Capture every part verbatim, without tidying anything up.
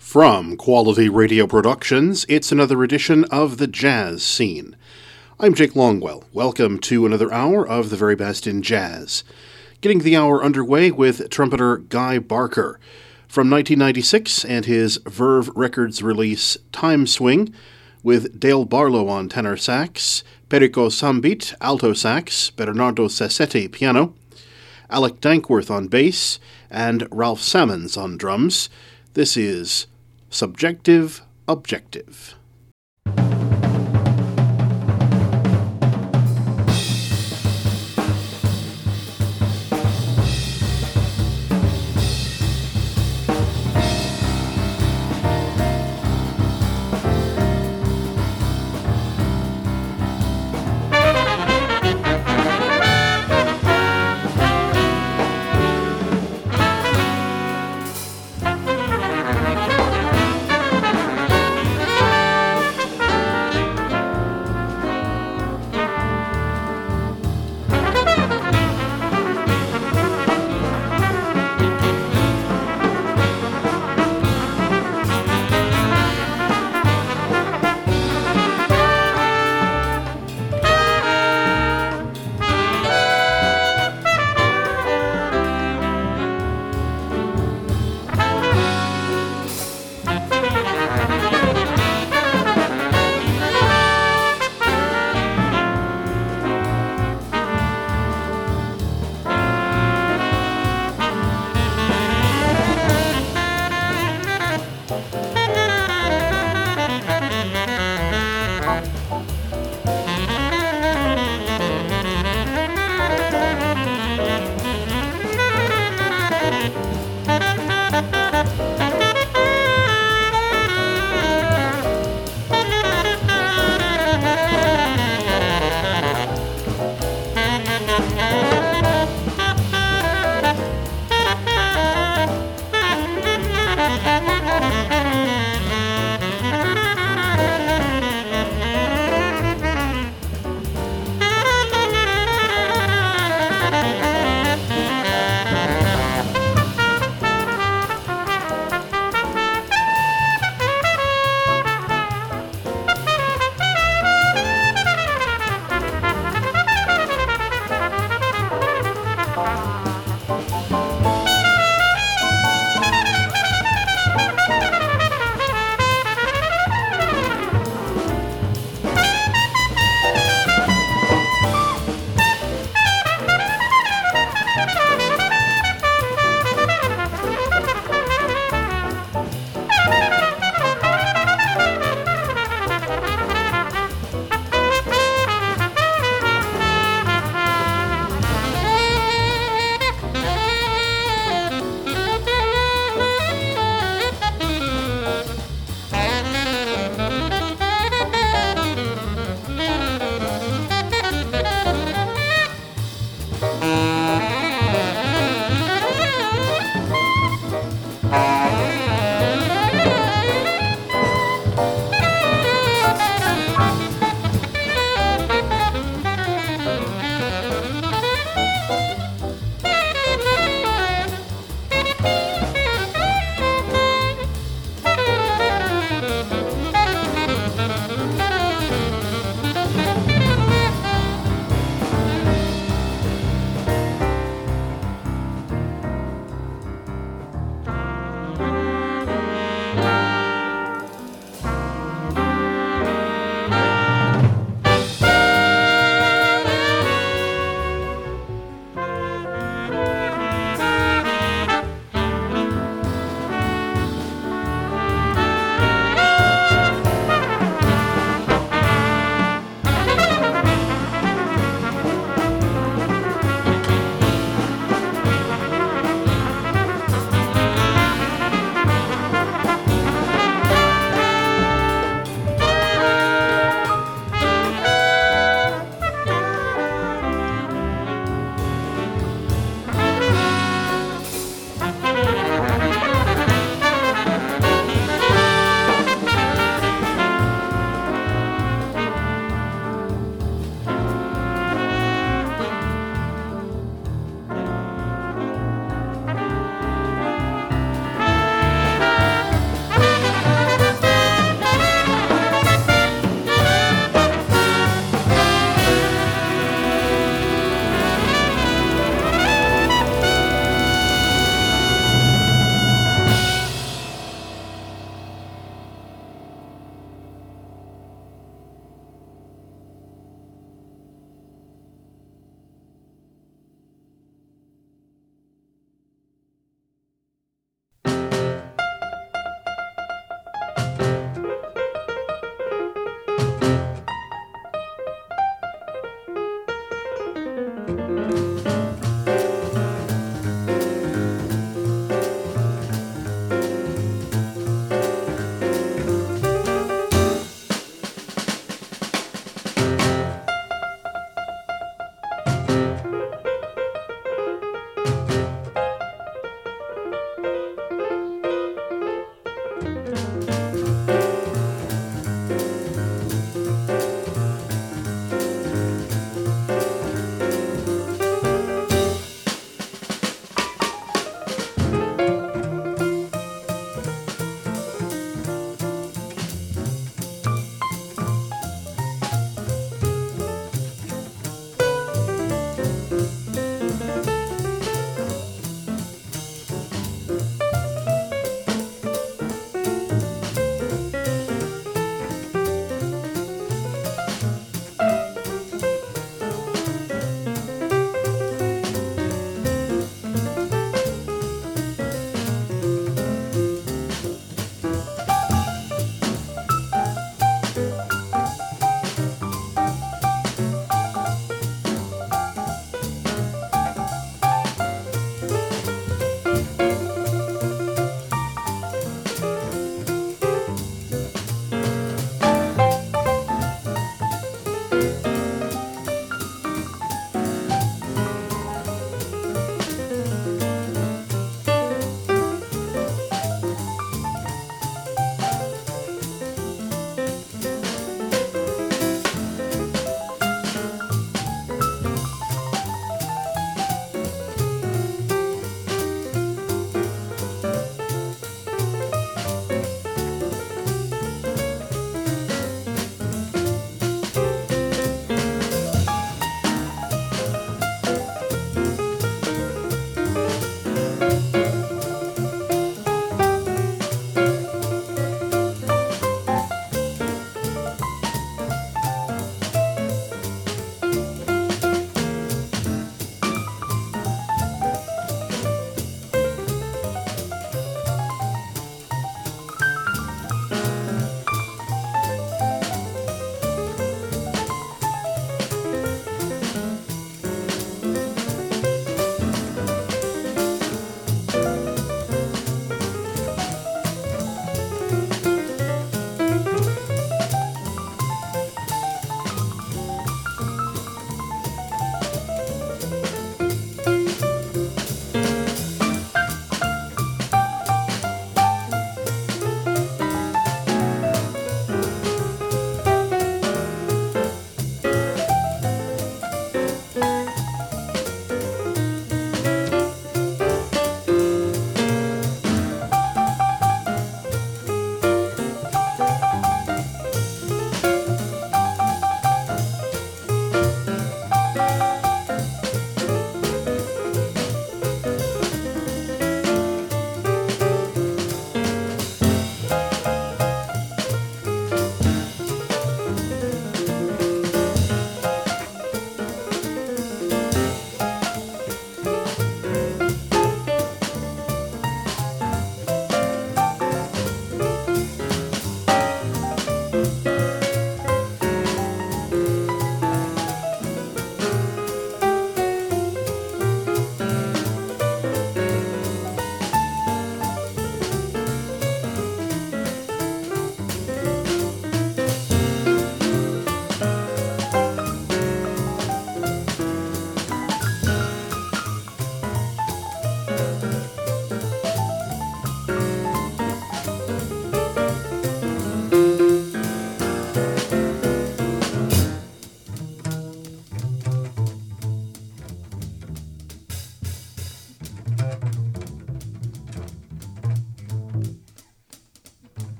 From Quality Radio Productions, it's another edition of The Jazz Scene. I'm Jake Longwell. Welcome to another hour of the very best in jazz. Getting the hour underway with trumpeter Guy Barker. From nineteen ninety-six and his Verve Records release Time Swing, with Dale Barlow on tenor sax, Perico Sambit alto sax, Bernardo Sassetti piano, Alec Dankworth on bass, and Ralph Sammons on drums. This is Subjective Objective.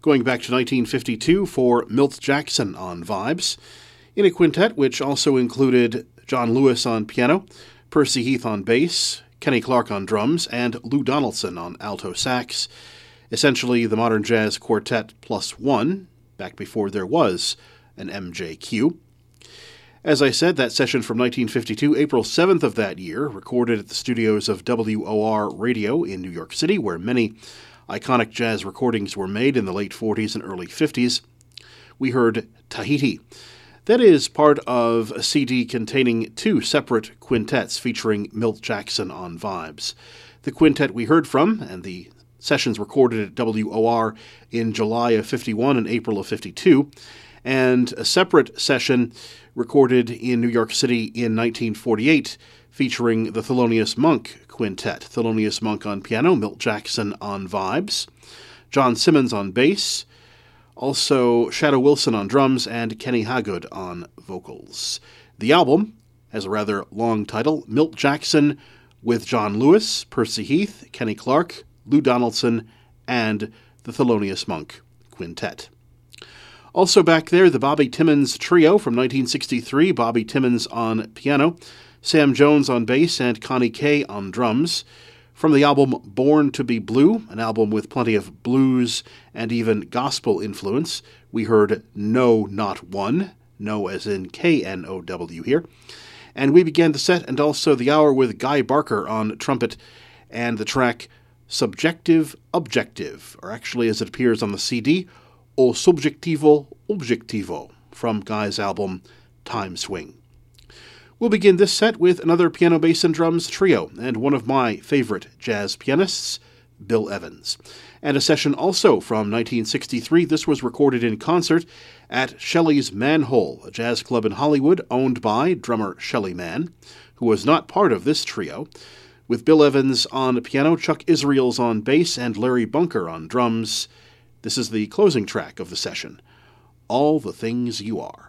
going back to nineteen fifty-two for Milt Jackson on vibes, in a quintet which also included John Lewis on piano, Percy Heath on bass, Kenny Clarke on drums, and Lou Donaldson on alto sax, essentially the modern jazz quartet plus one, back before there was an M J Q. As I said, that session from nineteen fifty-two, April seventh of that year, recorded at the studios of W O R Radio in New York City, where many iconic jazz recordings were made in the late forties and early fifties. We heard Tahiti. That is part of a C D containing two separate quintets featuring Milt Jackson on vibes. The quintet we heard from, and the sessions recorded at W O R in July of fifty-one and April of fifty-two, and a separate session recorded in New York City in nineteen forty-eight, featuring the Thelonious Monk Quintet. Thelonious Monk on piano, Milt Jackson on vibes, John Simmons on bass, also Shadow Wilson on drums, and Kenny Hagood on vocals. The album has a rather long title, Milt Jackson with John Lewis, Percy Heath, Kenny Clarke, Lou Donaldson, and the Thelonious Monk Quintet. Also back there, the Bobby Timmons Trio from nineteen sixty-three, Bobby Timmons on piano, Sam Jones on bass, and Connie Kay on drums. From the album Born to be Blue, an album with plenty of blues and even gospel influence, we heard No Not One, no as in K N O W here. And we began the set and also the hour with Guy Barker on trumpet and the track Subjective Objective, or actually as it appears on the C D, O Subjectivo Objectivo, from Guy's album Time Swing. We'll begin this set with another piano, bass, and drums trio, and one of my favorite jazz pianists, Bill Evans. And a session also from nineteen sixty-three. This was recorded in concert at Shelley's Manhole, a jazz club in Hollywood owned by drummer Shelly Manne, who was not part of this trio, with Bill Evans on piano, Chuck Israels on bass, and Larry Bunker on drums. This is the closing track of the session, All the Things You Are.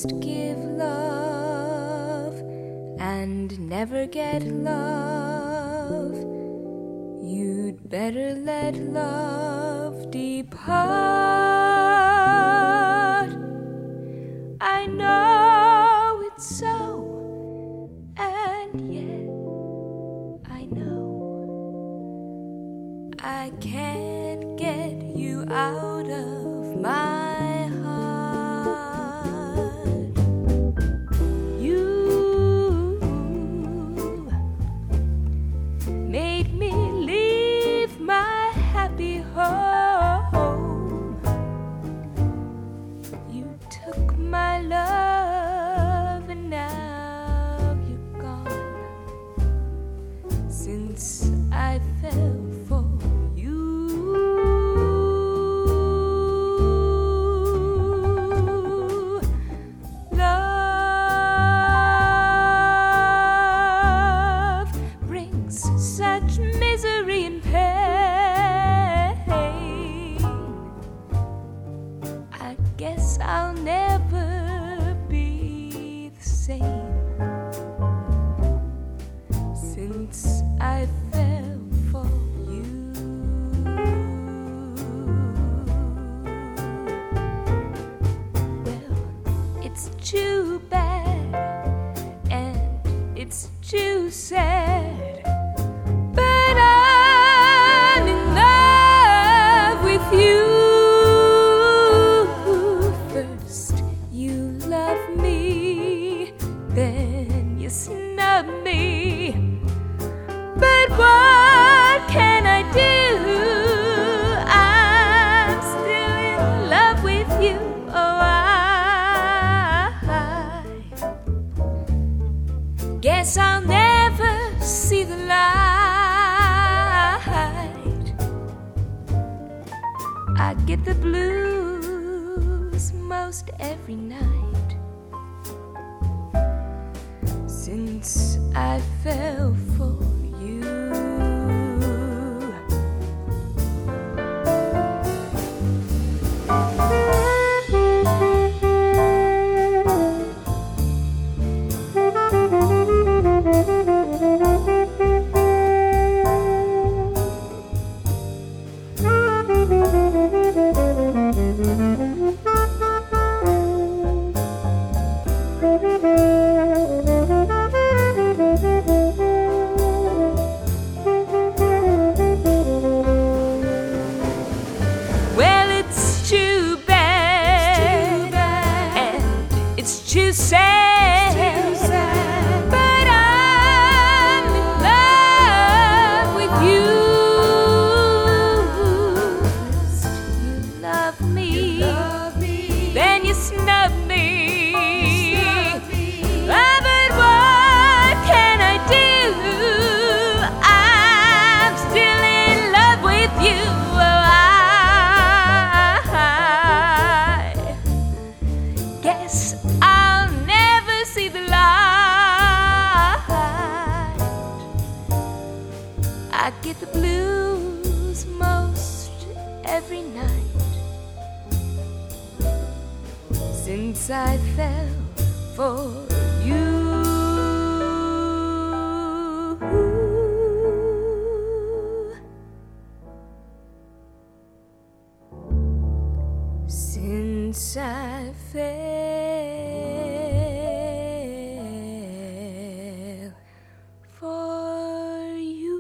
just give love and never get love, you'd better let love depart. I know it's so, and yet I know I can't get you out of my heart. You made me leave my happy home. You took my love and now you're gone. Since I fell for the blues most every night since I fell for you. I fell for you. Since I fell for you.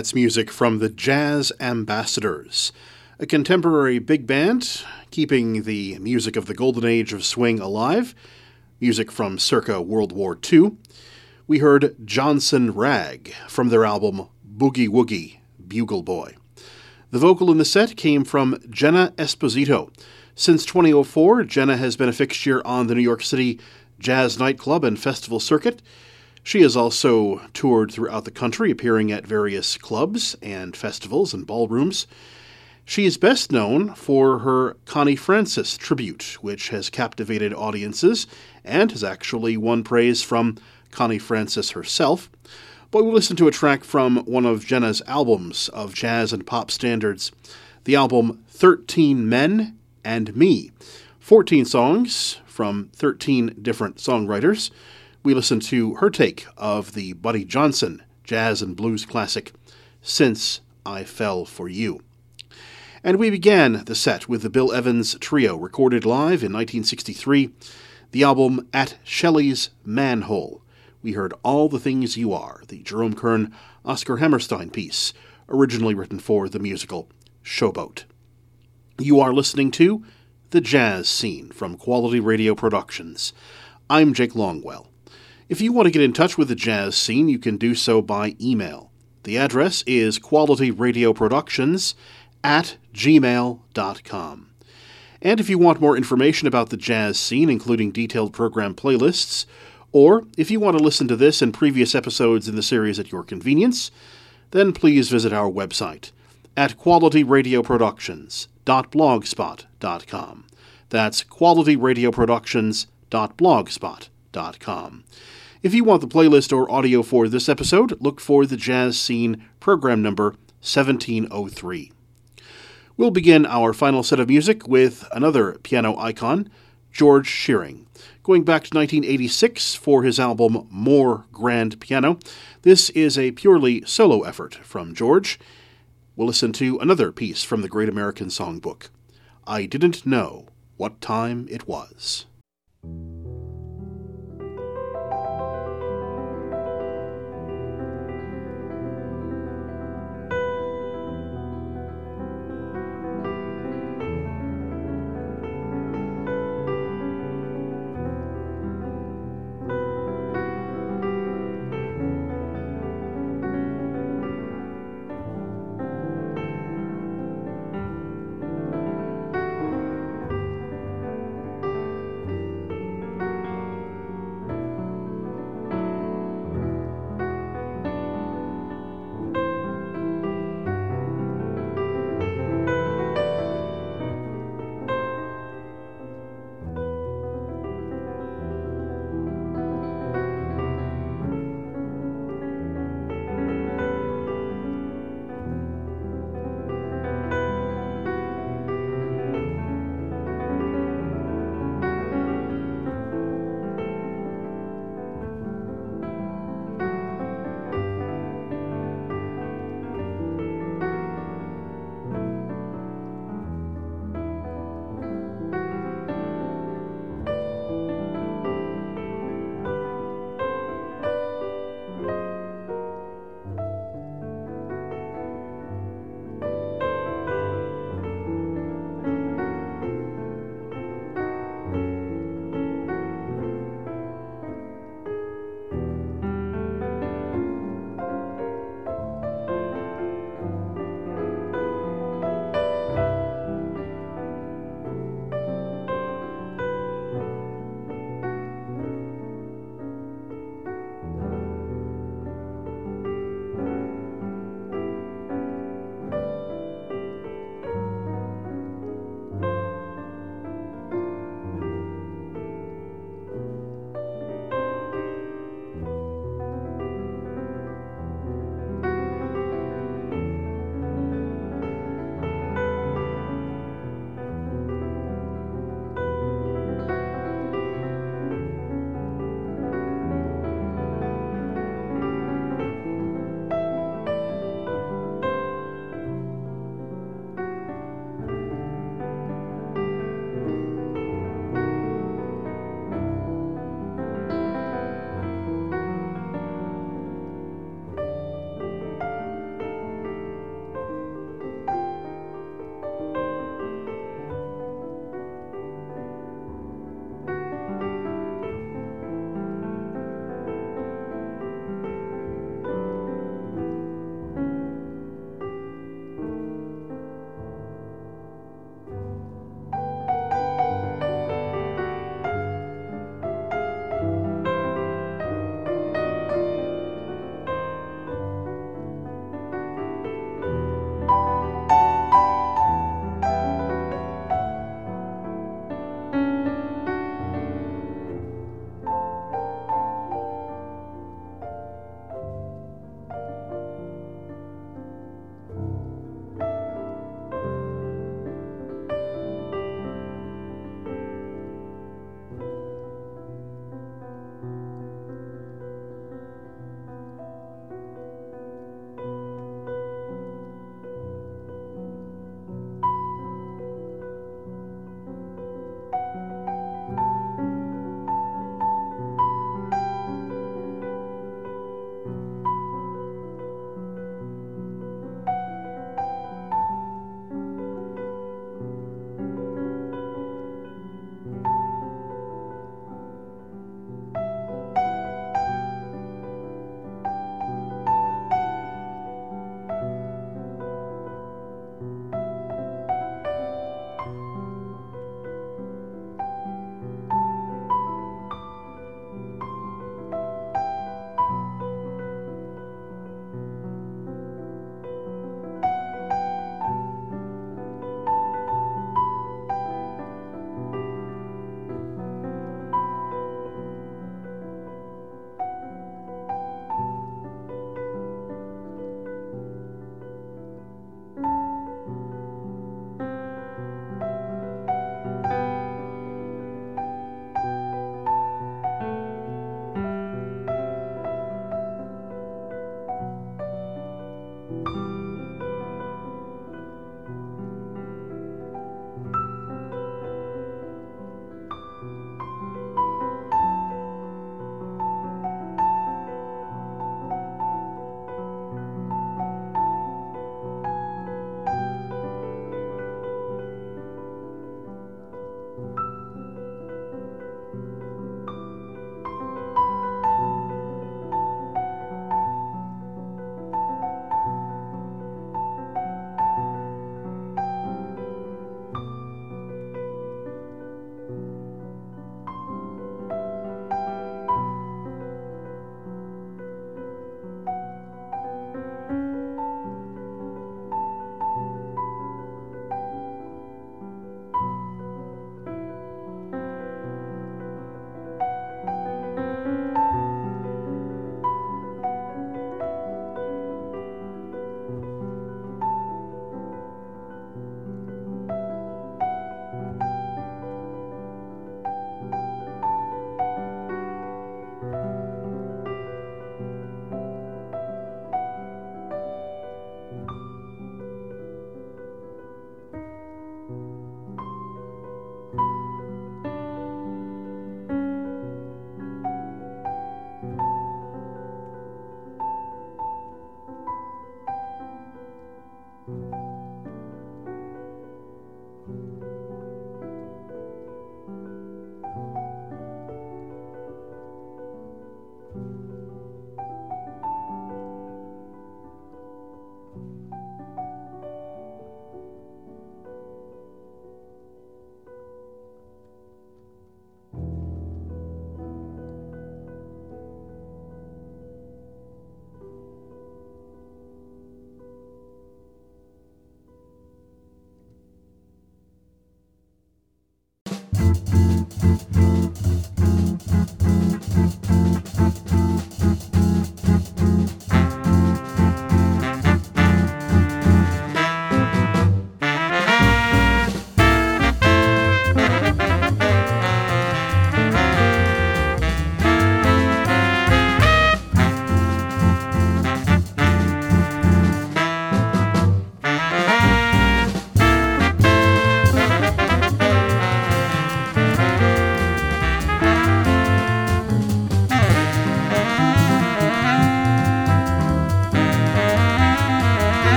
That's music from the Jazz Ambassadors, a contemporary big band keeping the music of the golden age of swing alive, music from circa World War Two. We heard Johnson Rag from their album Boogie Woogie, Bugle Boy. The vocal in the set came from Jenna Esposito. Since twenty oh four, Jenna has been a fixture on the New York City jazz nightclub and festival circuit. She has also toured throughout the country, appearing at various clubs and festivals and ballrooms. She is best known for her Connie Francis tribute, which has captivated audiences and has actually won praise from Connie Francis herself. But we'll listen to a track from one of Jenna's albums of jazz and pop standards, the album thirteen Men and Me. fourteen songs from thirteen different songwriters. We listen to her take of the Buddy Johnson jazz and blues classic, Since I Fell for You. And we began the set with the Bill Evans Trio, recorded live in nineteen sixty-three, the album At Shelley's Manhole. We heard All the Things You Are, the Jerome Kern Oscar Hammerstein piece, originally written for the musical Showboat. You are listening to The Jazz Scene from Quality Radio Productions. I'm Jake Longwell. If you want to get in touch with the jazz scene, you can do so by email. The address is qualityradioproductions at gmail dot com. And if you want more information about the jazz scene, including detailed program playlists, or if you want to listen to this and previous episodes in the series at your convenience, then please visit our website at qualityradioproductions dot blogspot dot com. That's qualityradioproductions dot blogspot dot com. If you want the playlist or audio for this episode, look for the Jazz Scene program number seventeen oh three. We'll begin our final set of music with another piano icon, George Shearing. Going back to nineteen eighty-six for his album More Grand Piano, this is a purely solo effort from George. We'll listen to another piece from the Great American Songbook, I Didn't Know What Time It Was.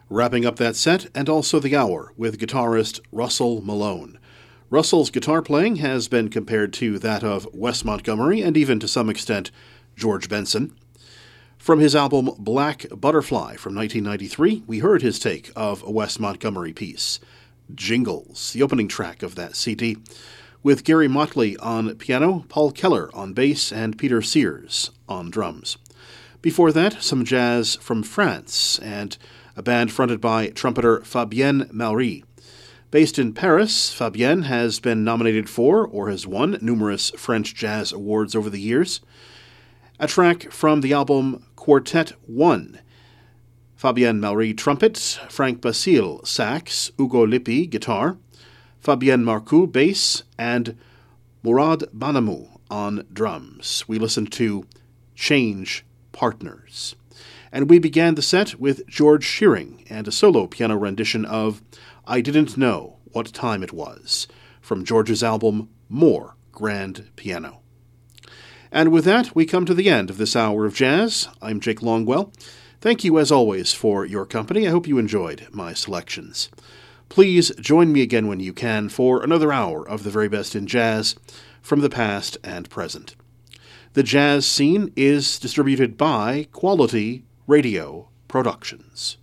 Wrapping up that set, and also the hour, with guitarist Russell Malone. Russell's guitar playing has been compared to that of Wes Montgomery and even to some extent George Benson. From his album Black Butterfly from nineteen ninety-three, we heard his take of a Wes Montgomery piece, Jingles, the opening track of that C D, with Gary Motley on piano, Paul Keller on bass, and Peter Sears on drums. Before that, some jazz from France and a band fronted by trumpeter Fabienne Malry. Based in Paris, Fabienne has been nominated for, or has won, numerous French jazz awards over the years. A track from the album Quartet One. Fabienne Malry trumpet, Frank Basile sax, Ugo Lippi guitar, Fabienne Marcoux bass, and Mourad Banamou on drums. We listened to Change Partners. And we began the set with George Shearing and a solo piano rendition of I Didn't Know What Time It Was, from George's album More Grand Piano. And with that, we come to the end of this hour of jazz. I'm Jake Longwell. Thank you, as always, for your company. I hope you enjoyed my selections. Please join me again when you can for another hour of the very best in jazz from the past and present. The Jazz Scene is distributed by Quality Radio Productions.